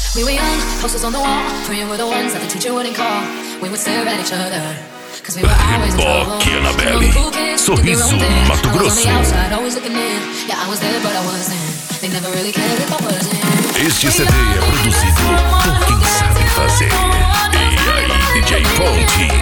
We were young, posters on the wall. Praying we're the ones that the teacher wouldn't call. We would stare at each other. Reboque Anabelle, Sorriso, Mato Grosso. Este CD é produzido por quem sabe fazer. E aí, DJ Ponte.